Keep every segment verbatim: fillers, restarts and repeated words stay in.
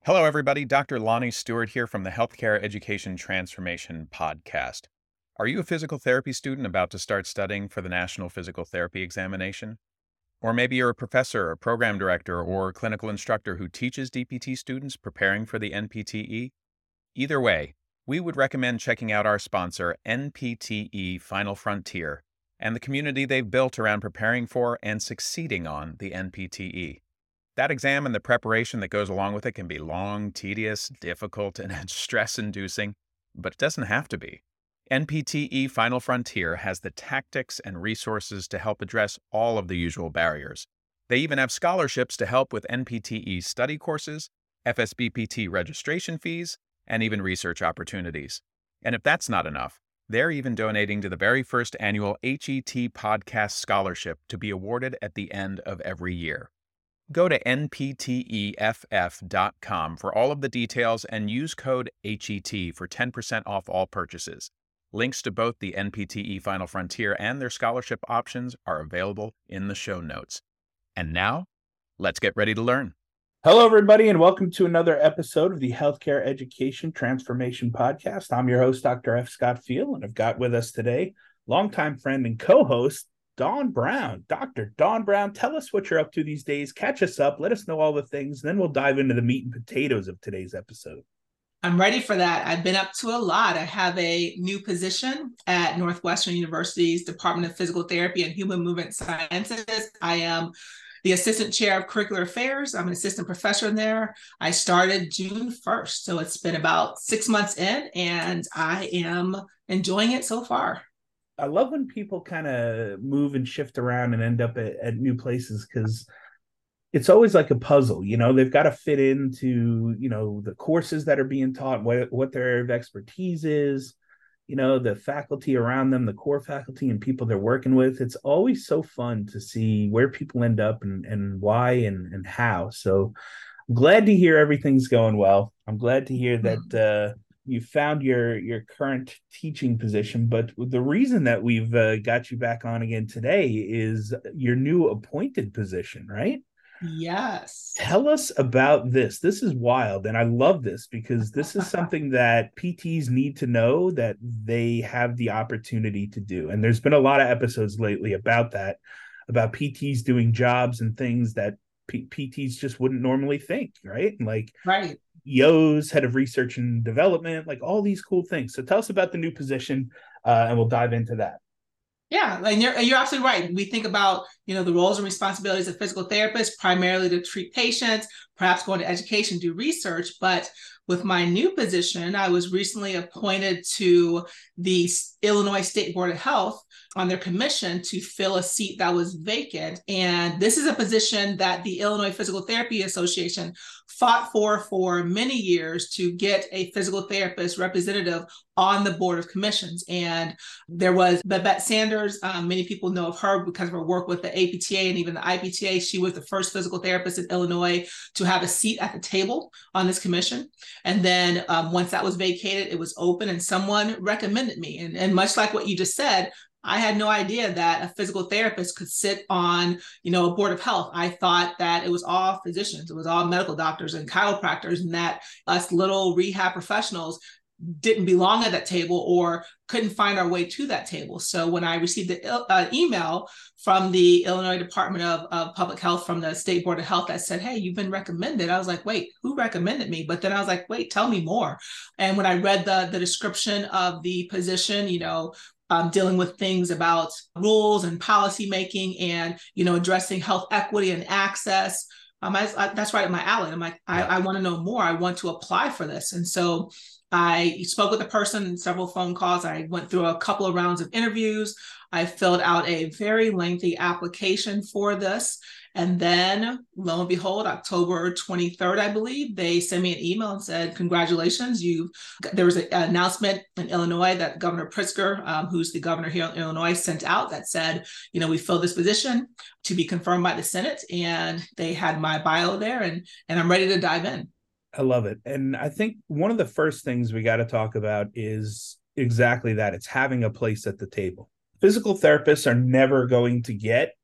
Hello, everybody. Doctor Lonnie Stewart here from the Healthcare Education Transformation Podcast. Are you a physical therapy student about to start studying for the National Physical Therapy Examination? Or maybe you're a professor, a program director, or clinical instructor who teaches D P T students preparing for the N P T E? Either way, we would recommend checking out our sponsor, N P T E Final Frontier, and the community they've built around preparing for and succeeding on the N P T E. That exam and the preparation that goes along with it can be long, tedious, difficult, and stress-inducing, but it doesn't have to be. N P T E Final Frontier has the tactics and resources to help address all of the usual barriers. They even have scholarships to help with N P T E study courses, F S B P T registration fees, and even research opportunities. And if that's not enough, they're even donating to the very first annual H E T Podcast Scholarship to be awarded at the end of every year. Go to N P T E F F dot com for all of the details and use code H E T for ten percent off all purchases. Links to both the N P T E Final Frontier and their scholarship options are available in the show notes. And now, let's get ready to learn. Hello, everybody, and welcome to another episode of the Healthcare Education Transformation Podcast. I'm your host, Doctor F. Scott Field, and I've got with us today longtime friend and co-host, Dawn Brown. Doctor Dawn Brown, tell us what you're up to these days. Catch us up. Let us know all the things. And then we'll dive into the meat and potatoes of today's episode. I'm ready for that. I've been up to a lot. I have a new position at Northwestern University's Department of Physical Therapy and Human Movement Sciences. I am the Assistant Chair of Curricular Affairs. I'm an assistant professor in there. I started June first. So it's been about six months in, and I am enjoying it so far. I love when people kind of move and shift around and end up at, at new places, because it's always like a puzzle. You know, they've got to fit into, you know, the courses that are being taught, what, what their area of expertise is, you know, the faculty around them, the core faculty and people they're working with. It's always so fun to see where people end up and, and why and, and how. So I'm glad to hear everything's going well. I'm glad to hear that, uh, you found your your current teaching position, but the reason that we've uh, got you back on again today is your new appointed position, right? Yes. Tell us about this. This is wild, and I love this because this is something that P Ts need to know that they have the opportunity to do. And there's been a lot of episodes lately about that, about P Ts doing jobs and things that P- PTs just wouldn't normally think, right? Like, right. E Os, head of research and development, like all these cool things. So tell us about the new position, uh, and we'll dive into that. Yeah, and you're, you're absolutely right. We think about, you know, the roles and responsibilities of physical therapists, primarily to treat patients, perhaps go into education, do research. But with my new position, I was recently appointed to the Illinois State Board of Health on their commission to fill a seat that was vacant. And this is a position that the Illinois Physical Therapy Association fought for for many years, to get a physical therapist representative on the Board of Commissions. And there was Babette Sanders. Um, many people know of her because of her work with the A P T A and even the I P T A. She was the first physical therapist in Illinois to have a seat at the table on this commission. And then um, once that was vacated, it was open and someone recommended me. And, and much like what you just said, I had no idea that a physical therapist could sit on, you know, a board of health. I thought that it was all physicians, it was all medical doctors and chiropractors, and that us little rehab professionals didn't belong at that table or couldn't find our way to that table. So when I received the uh, email from the Illinois Department of, of Public Health, from the State Board of Health, that said, hey, you've been recommended, I was like, wait, who recommended me? But then I was like, wait, tell me more. And when I read the, the description of the position, you know, Um, dealing with things about rules and policy making and, you know, addressing health equity and access. Um, I, I, that's right up my alley. I'm like, I, I want to know more. I want to apply for this. And so I spoke with a person in several phone calls. I went through a couple of rounds of interviews. I filled out a very lengthy application for this. And then, lo and behold, October twenty-third, I believe, they sent me an email and said, congratulations, you. There was an announcement in Illinois that Governor Pritzker, um, who's the governor here in Illinois, sent out that said, you know, we filled this position to be confirmed by the Senate. And they had my bio there, and, and I'm ready to dive in. I love it. And I think one of the first things we got to talk about is exactly that. It's having a place at the table. Physical therapists are never going to get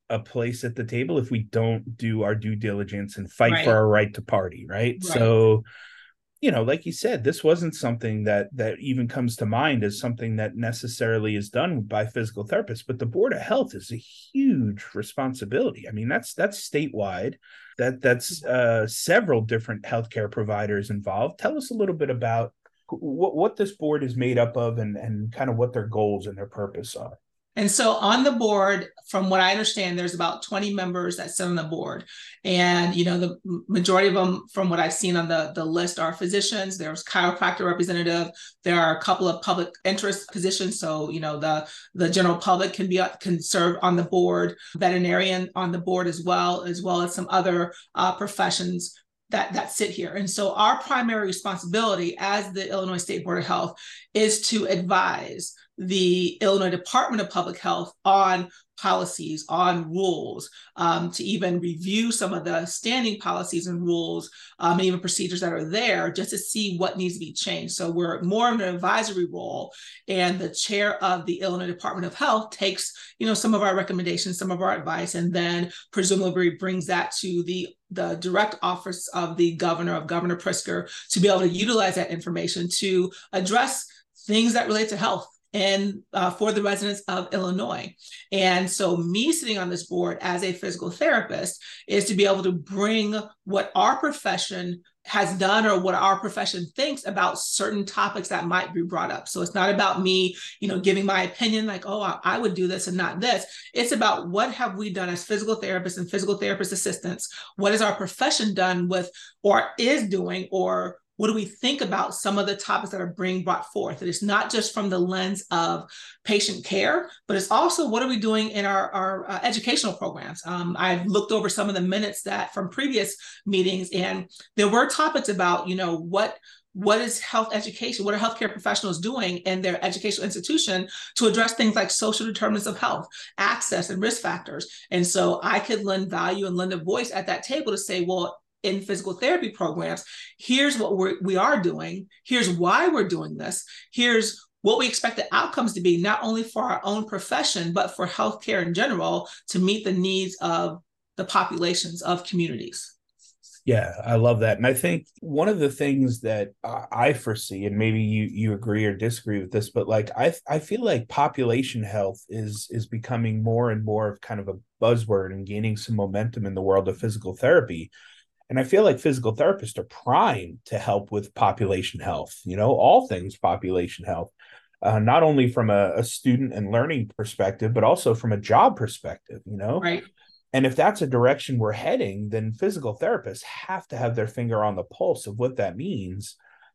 a place at the table if we don't do our due diligence and fight Right. for our right to party, right? Right. So, you know, like you said, this wasn't something that that even comes to mind as something that necessarily is done by physical therapists, but the Board of Health is a huge responsibility. I mean, that's that's statewide. That that's uh, several different healthcare providers involved. Tell us a little bit about what, what this board is made up of and, and kind of what their goals and their purpose are. And so on the board, from what I understand, there's about twenty members that sit on the board. And, you know, the majority of them, from what I've seen on the, the list, are physicians. There's chiropractor representative. There are a couple of public interest positions. So, you know, the, the general public can be can serve on the board, veterinarian on the board as well, as well as some other uh, professions that, that sit here. And so our primary responsibility as the Illinois State Board of Health is to advise the Illinois Department of Public Health on policies, on rules, um, to even review some of the standing policies and rules, um, and even procedures that are there, just to see what needs to be changed. So we're more in an advisory role, and the chair of the Illinois Department of Health takes, you know, some of our recommendations, some of our advice, and then presumably brings that to the the direct office of the governor, of Governor Pritzker, to be able to utilize that information to address things that relate to health and uh, for the residents of Illinois. And so me sitting on this board as a physical therapist is to be able to bring what our profession has done or what our profession thinks about certain topics that might be brought up. So it's not about me, you know, giving my opinion like, oh, I, I would do this and not this. It's about what have we done as physical therapists and physical therapist assistants? What has our profession done with or is doing, or what do we think about some of the topics that are being brought forth? And it's not just from the lens of patient care, but it's also what are we doing in our, our uh, educational programs? Um, I've looked over some of the minutes that from previous meetings, and there were topics about, you know, what what is health education? What are healthcare professionals doing in their educational institution to address things like social determinants of health, access, and risk factors? And so I could lend value and lend a voice at that table to say, well, in physical therapy programs, here's what we're, we are doing, here's why we're doing this, here's what we expect the outcomes to be, not only for our own profession, but for healthcare in general, to meet the needs of the populations of communities. Yeah, I love that. And I think one of the things that I foresee, and maybe you you agree or disagree with this, but like I I feel like population health is is becoming more and more of kind of a buzzword and gaining some momentum in the world of physical therapy. And I feel like physical therapists are primed to help with population health, you know, all things population health, uh, not only from a, a student and learning perspective, but also from a job perspective, you know. Right. And if that's a direction we're heading, then physical therapists have to have their finger on the pulse of what that means.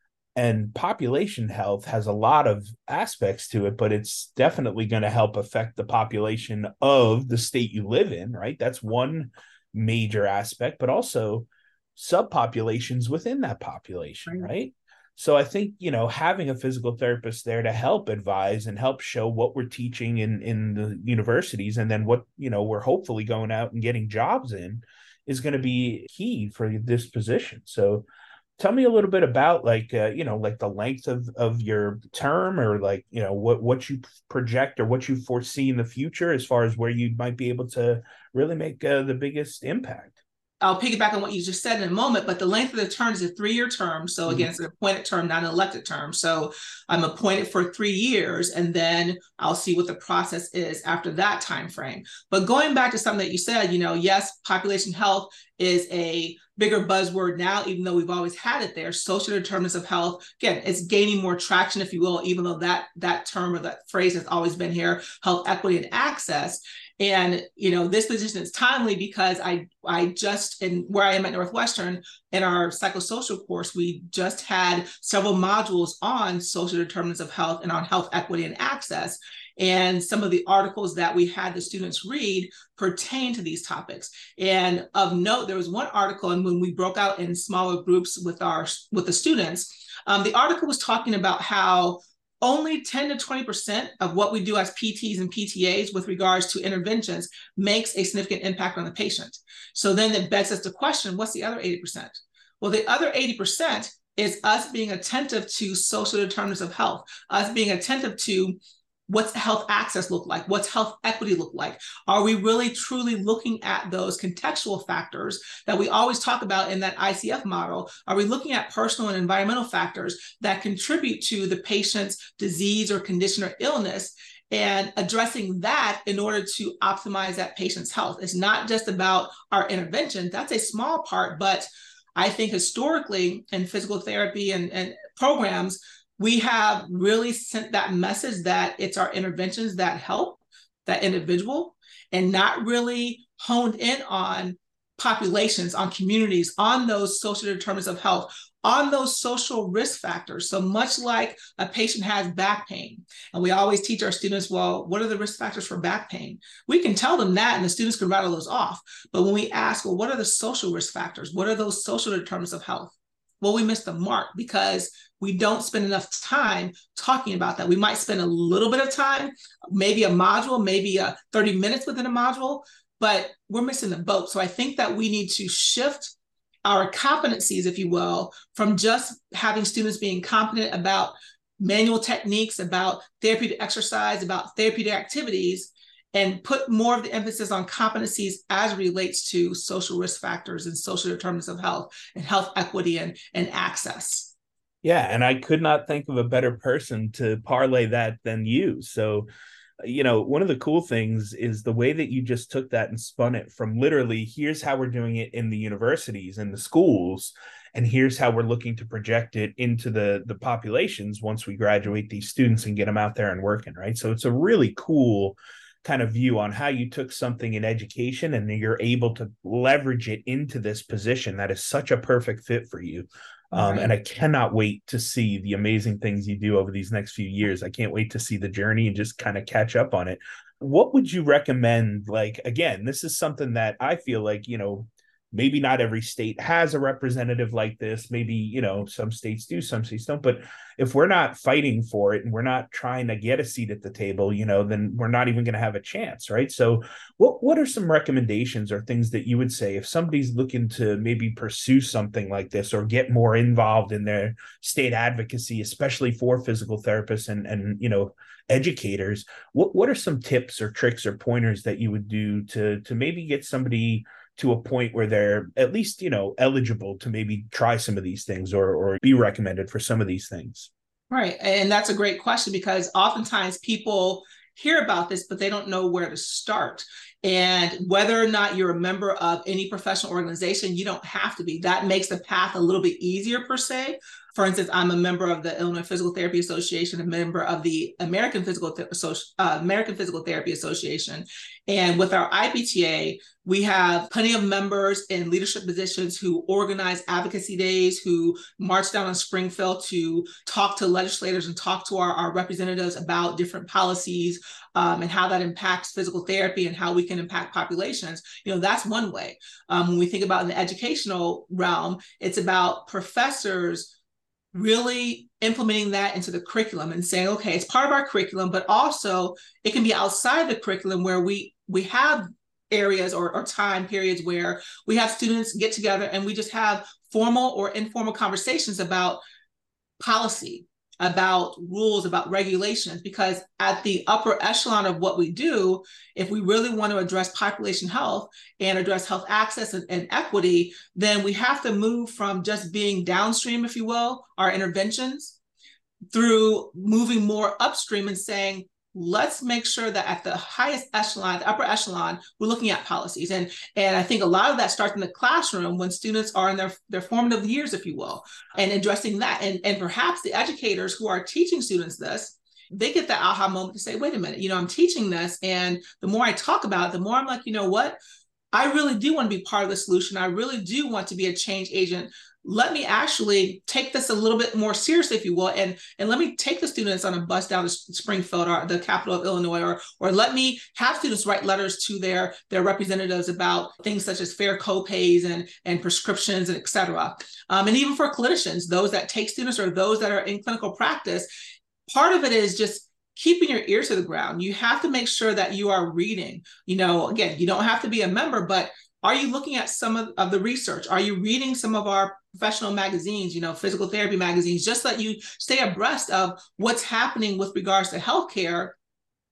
And population health has a lot of aspects to it, but it's definitely going to help affect the population of the state you live in, right? That's one major aspect, but also subpopulations within that population, right. right? So I think, you know, having a physical therapist there to help advise and help show what we're teaching in, in the universities, and then what, you know, we're hopefully going out and getting jobs in, is going to be key for this position. So tell me a little bit about like, uh, you know, like the length of, of your term, or like, you know, what, what you project or what you foresee in the future as far as where you might be able to really make uh, the biggest impact. I'll piggyback on what you just said in a moment, but the length of the term is a three-year term. So again, mm-hmm. it's an appointed term, not an elected term. So I'm appointed for three years, and then I'll see what the process is after that time frame. But going back to something that you said, you know, yes, population health is a bigger buzzword now, even though we've always had it there. Social determinants of health, again, it's gaining more traction, if you will, even though that that term or that phrase has always been here, health equity and access. And, you know, this position is timely because I, I just, in where I am at Northwestern, in our psychosocial course, we just had several modules on social determinants of health and on health equity and access. And some of the articles that we had the students read pertain to these topics. And of note, there was one article, and when we broke out in smaller groups with our with the students, um, the article was talking about how only ten to twenty percent of what we do as P Ts and P T As with regards to interventions makes a significant impact on the patient. So then it begs us to question, what's the other eighty percent? Well, the other eighty percent is us being attentive to social determinants of health, us being attentive to What's health access look like? What's health equity look like? Are we really truly looking at those contextual factors that we always talk about in that I C F model? Are we looking at personal and environmental factors that contribute to the patient's disease or condition or illness, and addressing that in order to optimize that patient's health? It's not just about our intervention. That's a small part, but I think historically in physical therapy and, and programs, we have really sent that message that it's our interventions that help that individual, and not really honed in on populations, on communities, on those social determinants of health, on those social risk factors. So much like a patient has back pain, and we always teach our students, well, what are the risk factors for back pain? We can tell them that, and the students can rattle those off. But when we ask, well, what are the social risk factors? What are those social determinants of health? Well, we miss the mark because we don't spend enough time talking about that. We might spend a little bit of time, maybe a module, maybe a thirty minutes within a module, but we're missing the boat. So I think that we need to shift our competencies, if you will, from just having students being competent about manual techniques, about therapeutic exercise, about therapeutic activities, and put more of the emphasis on competencies as it relates to social risk factors and social determinants of health and health equity and, and access. Yeah, and I could not think of a better person to parlay that than you. So, you know, one of the cool things is the way that you just took that and spun it from literally, here's how we're doing it in the universities and the schools, and here's how we're looking to project it into the, the populations once we graduate these students and get them out there and working, right? So it's a really cool kind of view on how you took something in education and you're able to leverage it into this position that is such a perfect fit for you. Um, right. And I cannot wait to see the amazing things you do over these next few years. I can't wait to see the journey and just kind of catch up on it. What would you recommend? Like, again, this is something that I feel like, you know, maybe not every state has a representative like this. Maybe, you know, some states do, some states don't. But if we're not fighting for it and we're not trying to get a seat at the table, you know, then we're not even going to have a chance, right? So what, what are some recommendations or things that you would say if somebody's looking to maybe pursue something like this or get more involved in their state advocacy, especially for physical therapists and, and you know, educators? What, what are some tips or tricks or pointers that you would do to, to maybe get somebody to a point where they're at least, you know, eligible to maybe try some of these things or or be recommended for some of these things? Right. And that's a great question, because oftentimes people hear about this, but they don't know where to start. And whether or not you're a member of any professional organization, you don't have to be. That makes the path a little bit easier per se. For instance, I'm a member of the Illinois Physical Therapy Association, a member of the American Physical Th- uh, American Physical Therapy Association. And with our I P T A, we have plenty of members in leadership positions who organize advocacy days, who march down on Springfield to talk to legislators and talk to our, our representatives about different policies um, and how that impacts physical therapy and how we can impact populations. You know, that's one way. Um, when we think about in the educational realm, it's about professors really implementing that into the curriculum and saying, okay, it's part of our curriculum, but also it can be outside the curriculum where we we have areas or, or time periods where we have students get together and we just have formal or informal conversations about policy, about rules, about regulations, because at the upper echelon of what we do, if we really want to address population health and address health access and, and equity, then we have to move from just being downstream, if you will, our interventions, through moving more upstream and saying, let's make sure that at the highest echelon, the upper echelon, we're looking at policies. And, and I think a lot of that starts in the classroom when students are in their, their formative years, if you will, and addressing that. And, and perhaps the educators who are teaching students this, they get that aha moment to say, wait a minute, you know, I'm teaching this. And the more I talk about it, the more I'm like, you know what, I really do want to be part of the solution. I really do want to be a change agent. Let me actually take this a little bit more seriously, if you will, and, and let me take the students on a bus down to Springfield or the capital of Illinois, or, or let me have students write letters to their, their representatives about things such as fair co-pays and, and prescriptions, and et cetera. Um, and even for clinicians, those that take students or those that are in clinical practice, part of it is just keeping your ear to the ground. You have to make sure that you are reading. You know, again, you don't have to be a member, but are you looking at some of, of the research? Are you reading some of our professional magazines, you know, physical therapy magazines, just so that you stay abreast of what's happening with regards to healthcare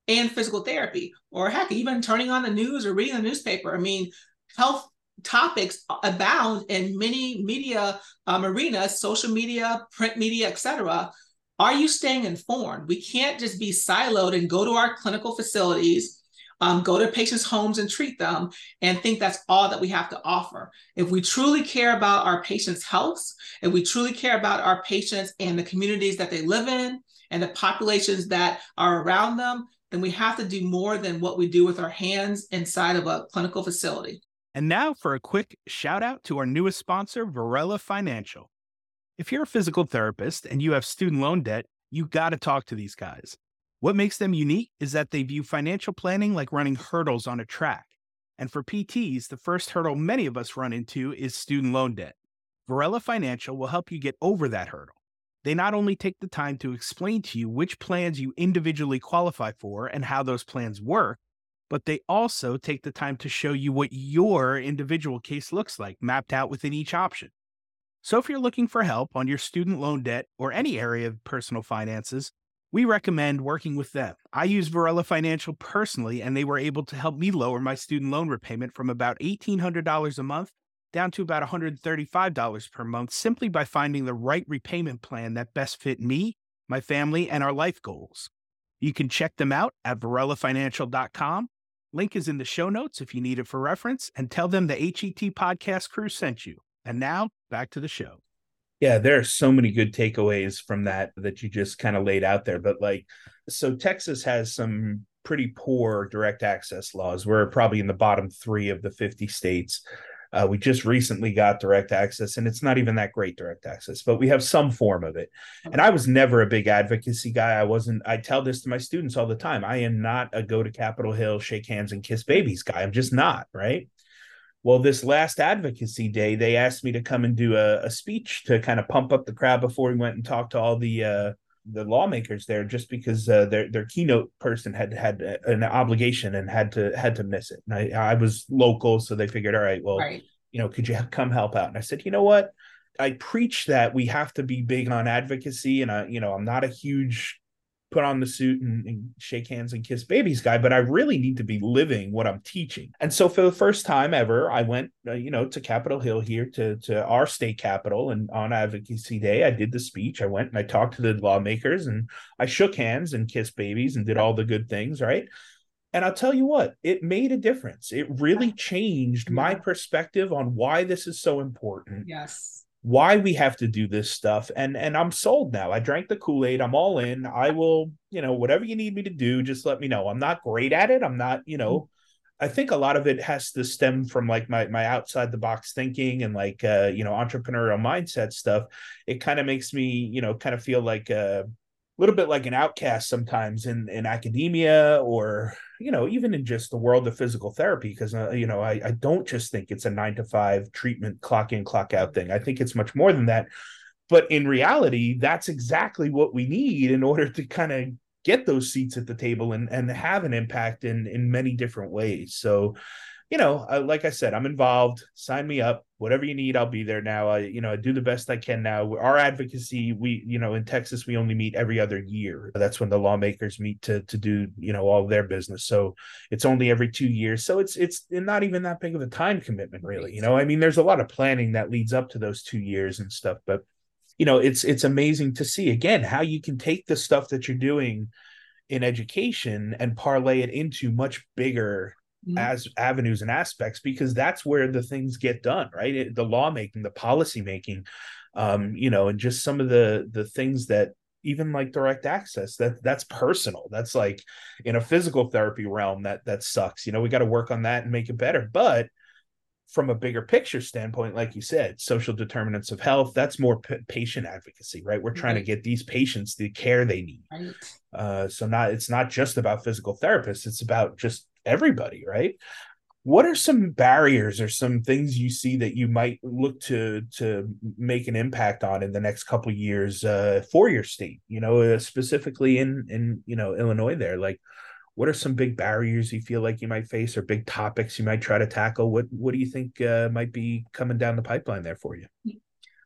and physical therapy, or heck, even turning on the news or reading the newspaper. I mean, health topics abound in many media um, arenas, social media, print media, et cetera. Are you staying informed? We can't just be siloed and go to our clinical facilities, um, go to patients' homes and treat them, and think that's all that we have to offer. If we truly care about our patients' health, if we truly care about our patients and the communities that they live in and the populations that are around them, then we have to do more than what we do with our hands inside of a clinical facility. And now for a quick shout out to our newest sponsor, Varela Financial. If you're a physical therapist and you have student loan debt, you got to talk to these guys. What makes them unique is that they view financial planning like running hurdles on a track. And for P Ts, the first hurdle many of us run into is student loan debt. Varela Financial will help you get over that hurdle. They not only take the time to explain to you which plans you individually qualify for and how those plans work, but they also take the time to show you what your individual case looks like, mapped out within each option. So if you're looking for help on your student loan debt or any area of personal finances, we recommend working with them. I use Varela Financial personally, and they were able to help me lower my student loan repayment from about eighteen hundred dollars a month down to about one hundred thirty-five dollars per month, simply by finding the right repayment plan that best fit me, my family, and our life goals. You can check them out at varela financial dot com. Link is in the show notes if you need it for reference, and tell them the H E T Podcast crew sent you. And now, back to the show. Yeah, there are so many good takeaways from that that you just kind of laid out there. But like, so Texas has some pretty poor direct access laws. We're probably in the bottom three of the fifty states. Uh, we just recently got direct access, and it's not even that great direct access, but we have some form of it. And I was never a big advocacy guy. I wasn't, I tell this to my students all the time. I am not a go to Capitol Hill, shake hands and kiss babies guy. I'm just not, right? Well, this last advocacy day, they asked me to come and do a, a speech to kind of pump up the crowd before we went and talked to all the uh, the lawmakers there, just because uh, their their keynote person had had an obligation and had to had to miss it. And I, I was local, so they figured, all right, well, Right. you know, could you come help out? And I said, you know what? I preach that we have to be big on advocacy, and I, you know, I'm not a huge put on the suit and, and shake hands and kiss babies guy, but I really need to be living what I'm teaching. And so for the first time ever, I went, uh, you know, to Capitol Hill here, to, to our state capitol, and on Advocacy Day, I did the speech. I went and I talked to the lawmakers, and I shook hands and kissed babies and did all the good things, right? And I'll tell you what, it made a difference. It really changed my perspective on why this is so important. Yes. Why we have to do this stuff. And and I'm sold now. I drank the Kool-Aid. I'm all in. I will, you know, whatever you need me to do, just let me know. I'm not great at it. I'm not, you know, I think a lot of it has to stem from like my my outside the box thinking and like, uh, you know, entrepreneurial mindset stuff. It kind of makes me, you know, kind of feel like a little bit like an outcast sometimes in, in academia, or, you know, even in just the world of physical therapy. Because, uh, you know, I, I don't just think it's a nine to five treatment, clock in, clock out thing. I think it's much more than that. But in reality, that's exactly what we need in order to kind of get those seats at the table and, and have an impact in, in many different ways. So, you know, uh, like I said, I'm involved. Sign me up. Whatever you need, I'll be there now. I, you know, I do the best I can now. Our advocacy, we, you know, in Texas, we only meet every other year. That's when the lawmakers meet to to do, you know, all of their business. So it's only every two years. So it's it's not even that big of a time commitment, really. You know, I mean, there's a lot of planning that leads up to those two years and stuff. But, you know, it's it's amazing to see, again, how you can take the stuff that you're doing in education and parlay it into much bigger as avenues and aspects, because that's where the things get done, right? It, the lawmaking, the policy making, um, you know, and just some of the the things that even like direct access, that that's personal. That's like in a physical therapy realm, that that sucks. You know, we got to work on that and make it better. But from a bigger picture standpoint, like you said, social determinants of health, that's more p- patient advocacy, right? We're trying right. to get these patients the care they need. Right. Uh, so not it's not just about physical therapists, it's about just everybody, right? What are some barriers or some things you see that you might look to to make an impact on in the next couple of years uh, for your state, you know, uh, specifically in, in, you know, Illinois there? Like, what are some big barriers you feel like you might face, or big topics you might try to tackle? What What do you think uh, might be coming down the pipeline there for you?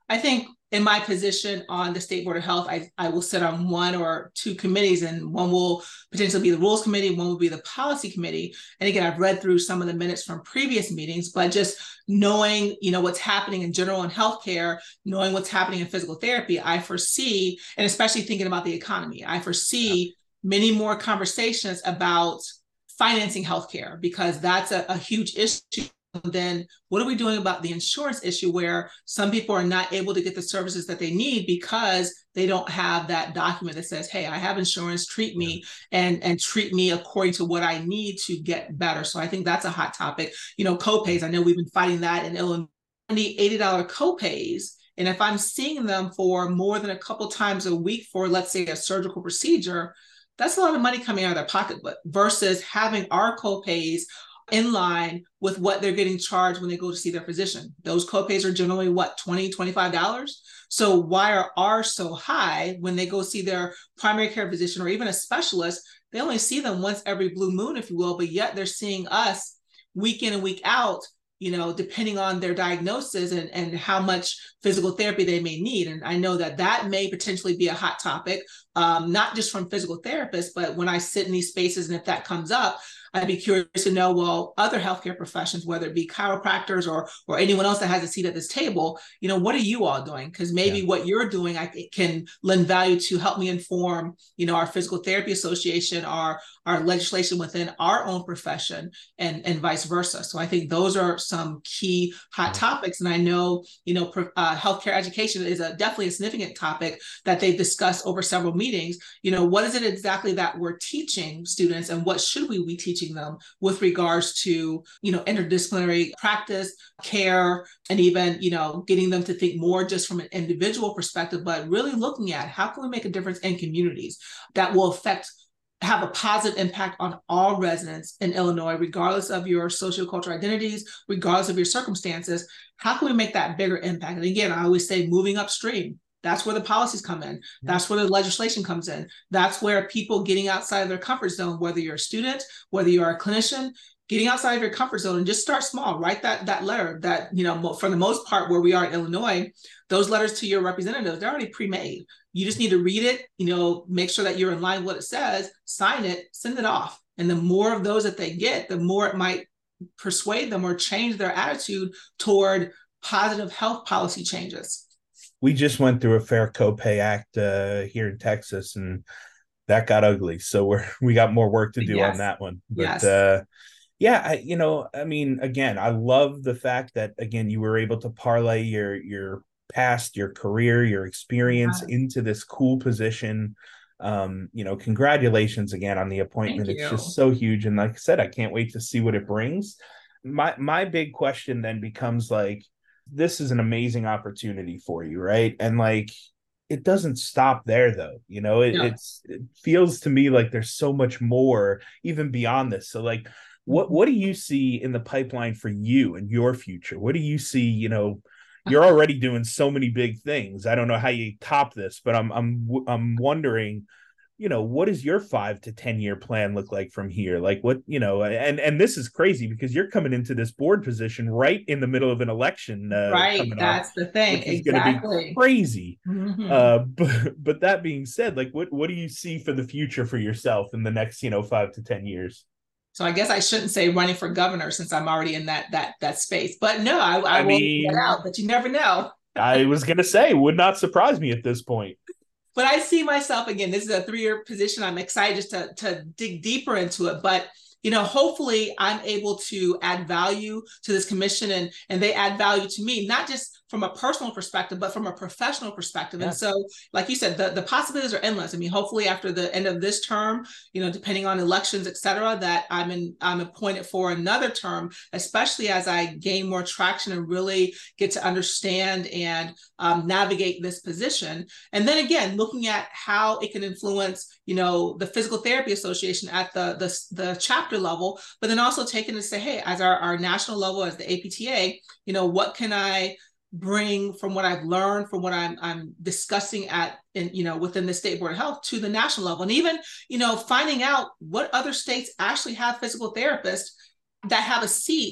I think in my position on the State Board of Health, I, I will sit on one or two committees, and one will potentially be the Rules Committee, one will be the Policy Committee. And again, I've read through some of the minutes from previous meetings, but just knowing, you know, what's happening in general in healthcare, knowing what's happening in physical therapy, I foresee, and especially thinking about the economy, I foresee yeah. many more conversations about financing healthcare, because that's a, a huge issue. Then what are we doing about the insurance issue, where some people are not able to get the services that they need because they don't have that document that says, hey, I have insurance, treat me and, and treat me according to what I need to get better. So I think that's a hot topic. You know, copays, I know we've been fighting that in Illinois, eighty dollars copays. And if I'm seeing them for more than a couple times a week for, let's say, a surgical procedure, that's a lot of money coming out of their pocketbook versus having our copays in line with what they're getting charged when they go to see their physician. Those copays are generally what, twenty dollars, twenty-five dollars? So why are ours so high when they go see their primary care physician or even a specialist? They only see them once every blue moon, if you will, but yet they're seeing us week in and week out, you know, depending on their diagnosis and, and how much physical therapy they may need. And I know that that may potentially be a hot topic, um, not just from physical therapists, but when I sit in these spaces and if that comes up, I'd be curious to know, well, other healthcare professions, whether it be chiropractors or or anyone else that has a seat at this table, you know, what are you all doing? Because maybe yeah. what you're doing, I think, can lend value to help me inform, you know, our Physical Therapy Association, our our legislation within our own profession, and and vice versa. So I think those are some key hot topics. And I know, you know, uh, healthcare education is a definitely a significant topic that they've discussed over several meetings. You know, what is it exactly that we're teaching students, and what should we be teaching them with regards to, you know, interdisciplinary practice, care, and even, you know, getting them to think more just from an individual perspective, but really looking at how can we make a difference in communities that will affect, have a positive impact on all residents in Illinois, regardless of your sociocultural identities, regardless of your circumstances. How can we make that bigger impact? And again, I always say moving upstream. That's where the policies come in. That's where the legislation comes in. That's where people getting outside of their comfort zone, whether you're a student, whether you're a clinician, getting outside of your comfort zone and just start small. Write that, that letter that, you know, for the most part, where we are in Illinois, those letters to your representatives, they're already pre-made. You just need to read it, you know, make sure that you're in line with what it says, sign it, send it off. And the more of those that they get, the more it might persuade them or change their attitude toward positive health policy changes. We just went through a Fair Copay Act uh, here in Texas, and that got ugly. So we're we got more work to do yes. on that one. But yes. uh, yeah, I, you know, I mean, again, I love the fact that, again, you were able to parlay your your past, your career, your experience yeah. into this cool position. Um, you know, congratulations again on the appointment. It's just so huge. And like I said, I can't wait to see what it brings. My my big question then becomes like, this is an amazing opportunity for you, right? And like, it doesn't stop there though. You know, it, yeah. it's, it feels to me like there's so much more even beyond this. So like, what, what do you see in the pipeline for you and your future? What do you see, you know, you're already doing so many big things. I don't know how you top this, but I'm, I'm, I'm wondering, you know, what does your five to ten year plan look like from here? Like what, you know, and, and this is crazy because you're coming into this board position right in the middle of an election. Uh, right. That's up, the thing. Exactly. Be crazy. Mm-hmm. Uh, but, but that being said, like what, what do you see for the future for yourself in the next, you know, five to ten years? So I guess I shouldn't say running for governor since I'm already in that, that, that space, but no, I, I, I will mean, get out, but you never know. I was going to say, would not surprise me at this point. But I see myself, again, this is a three-year position. I'm excited just to, to dig deeper into it. But, you know, hopefully I'm able to add value to this commission and, and they add value to me, not just from a personal perspective, but from a professional perspective. Yeah. And so, like you said, the, the possibilities are endless. I mean, hopefully after the end of this term, you know, depending on elections, et cetera, that I'm in, I'm appointed for another term, especially as I gain more traction and really get to understand and um, navigate this position. And then again, looking at how it can influence, you know, the Physical Therapy Association at the, the, the chapter level, but then also taking to say, hey, as our, our national level, as the A P T A, you know, what can I bring from what I've learned, from what I'm I'm discussing at, in, you know, within the State Board of Health to the national level, and even, you know, finding out what other states actually have physical therapists that have a seat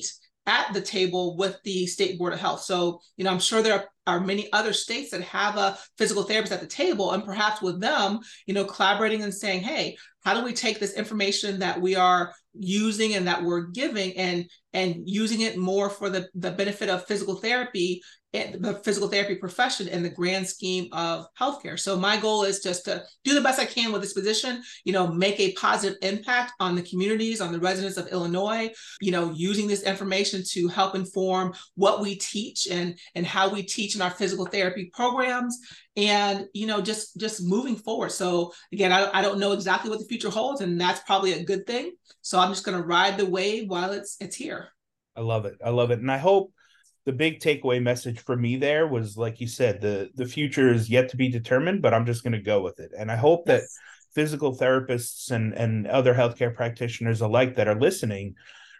at the table with the State Board of Health. So, you know, I'm sure there are many other states that have a physical therapist at the table, and perhaps with them, you know, collaborating and saying, hey, how do we take this information that we are using and that we're giving and and using it more for the, the benefit of physical therapy, the physical therapy profession in the grand scheme of healthcare. So my goal is just to do the best I can with this position, you know, make a positive impact on the communities, on the residents of Illinois, you know, using this information to help inform what we teach and, and how we teach in our physical therapy programs, and, you know, just, just moving forward. So again, I, I don't know exactly what the future holds, and that's probably a good thing. So I'm just going to ride the wave while it's, it's here. I love it. I love it. And I hope the big takeaway message for me there was, like you said, the, the future is yet to be determined, but I'm just going to go with it. And I hope yes. that physical therapists and, and other healthcare practitioners alike that are listening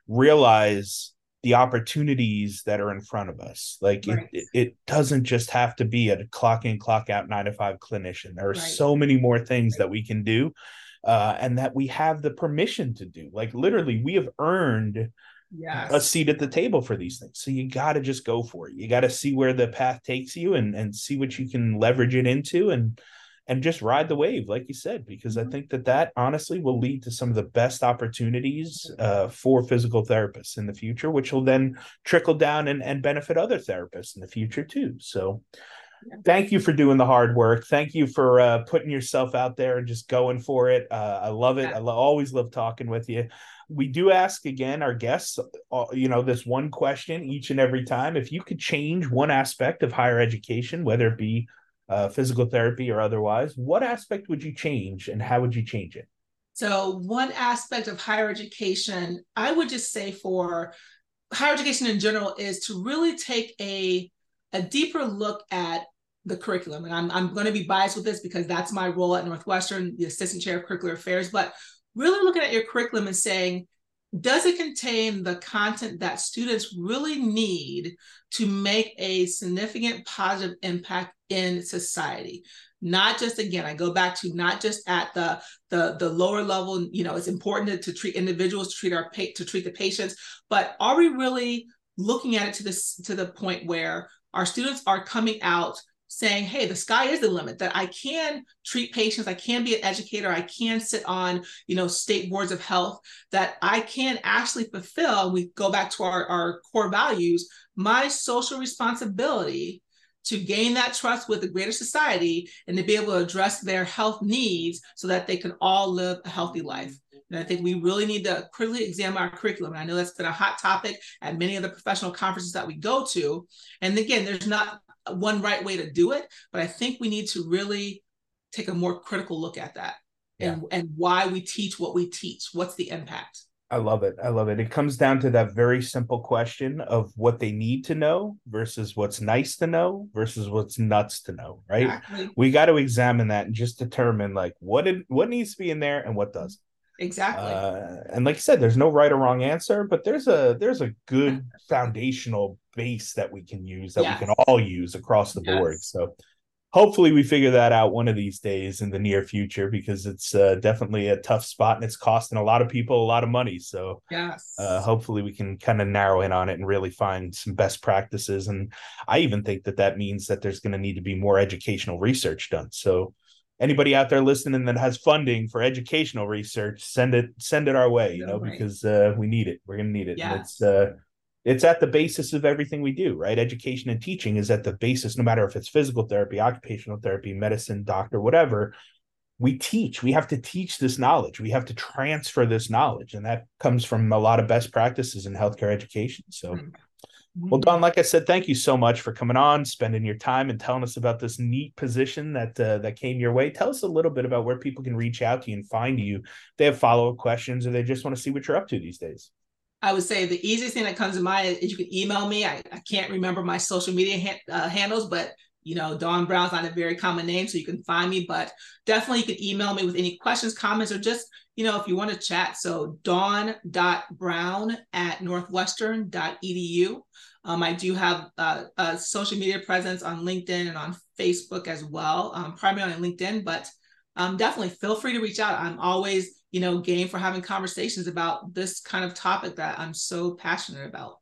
realize the opportunities that are in front of us. Like right. it, it doesn't just have to be a clock in, clock out, nine to five clinician. There are right. so many more things right. that we can do uh, and that we have the permission to do. Like literally, we have earned yes. a seat at the table for these things. So you got to just go for it. You got to see where the path takes you and, and see what you can leverage it into and, and just ride the wave, like you said, because mm-hmm. I think that that honestly will lead to some of the best opportunities uh, for physical therapists in the future, which will then trickle down and, and benefit other therapists in the future too. So yeah. thank you for doing the hard work. Thank you for uh, putting yourself out there and just going for it. Uh, I love it. Yeah. I lo- always love talking with you. We do ask again our guests, uh, you know, this one question each and every time. If you could change one aspect of higher education, whether it be uh, physical therapy or otherwise, what aspect would you change and how would you change it? So one aspect of higher education, I would just say for higher education in general, is to really take a, a deeper look at the curriculum. And I'm, I'm going to be biased with this because that's my role at Northwestern, the Assistant Chair of Curricular Affairs, but really looking at your curriculum and saying, does it contain the content that students really need to make a significant positive impact in society? Not just, again, I go back to not just at the, the, the lower level, you know, it's important to, to treat individuals, to treat our to treat the patients, but are we really looking at it to this to the point where our students are coming out saying, hey, the sky is the limit, that I can treat patients, I can be an educator, I can sit on, you know, state boards of health, that I can actually fulfill, we go back to our, our core values, my social responsibility to gain that trust with the greater society and to be able to address their health needs so that they can all live a healthy life. And I think we really need to critically examine our curriculum. And I know that's been a hot topic at many of the professional conferences that we go to. And again, there's not one right way to do it, but I think we need to really take a more critical look at that yeah. and, and why we teach what we teach. What's the impact? I love it. I love it. It comes down to that very simple question of what they need to know versus what's nice to know versus what's nuts to know, right? Exactly. We got to examine that and just determine like what it, what needs to be in there and what doesn't. Exactly. Uh, and like I said, there's no right or wrong answer, but there's a there's a good foundational base that we can use that yes. we can all use across the yes. board. So hopefully we figure that out one of these days in the near future, because it's uh, definitely a tough spot and it's costing a lot of people a lot of money. So yes. uh, hopefully we can kind of narrow in on it and really find some best practices. And I even think that that means that there's going to need to be more educational research done. So anybody out there listening that has funding for educational research, send it, send it our way, you know, right. because uh, we need it. We're going to need it. Yes. And it's, uh, it's at the basis of everything we do, right? Education and teaching is at the basis, no matter if it's physical therapy, occupational therapy, medicine, doctor, whatever. We teach. We have to teach this knowledge. We have to transfer this knowledge. And that comes from a lot of best practices in healthcare education. So mm-hmm. Well, Dawn, like I said, thank you so much for coming on, spending your time and telling us about this neat position that uh, that came your way. Tell us a little bit about where people can reach out to you and find you. If they have follow-up questions or they just want to see what you're up to these days. I would say the easiest thing that comes to mind is you can email me. I, I can't remember my social media ha- uh, handles, but you know, Dawn Brown's not a very common name, so you can find me. But definitely you can email me with any questions, comments, or just, you know, if you want to chat. So dawn dot brown at northwestern dot e d u. Um, I do have uh, a social media presence on LinkedIn and on Facebook as well, um, primarily on LinkedIn, but um, definitely feel free to reach out. I'm always, you know, game for having conversations about this kind of topic that I'm so passionate about.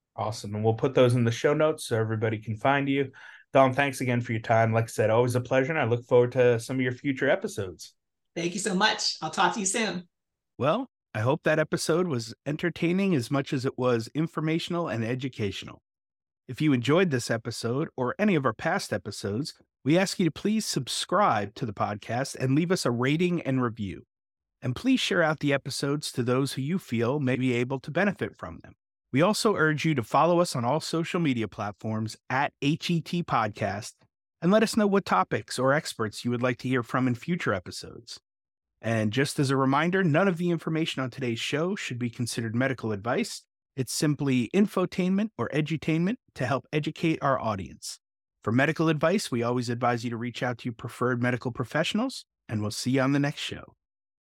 Awesome. And we'll put those in the show notes so everybody can find you. Dawn, thanks again for your time. Like I said, always a pleasure. And I look forward to some of your future episodes. Thank you so much. I'll talk to you soon. Well, I hope that episode was entertaining as much as it was informational and educational. If you enjoyed this episode or any of our past episodes, we ask you to please subscribe to the podcast and leave us a rating and review. And please share out the episodes to those who you feel may be able to benefit from them. We also urge you to follow us on all social media platforms at H E T Podcast and let us know what topics or experts you would like to hear from in future episodes. And just as a reminder, none of the information on today's show should be considered medical advice. It's simply infotainment or edutainment to help educate our audience. For medical advice, we always advise you to reach out to your preferred medical professionals, and we'll see you on the next show.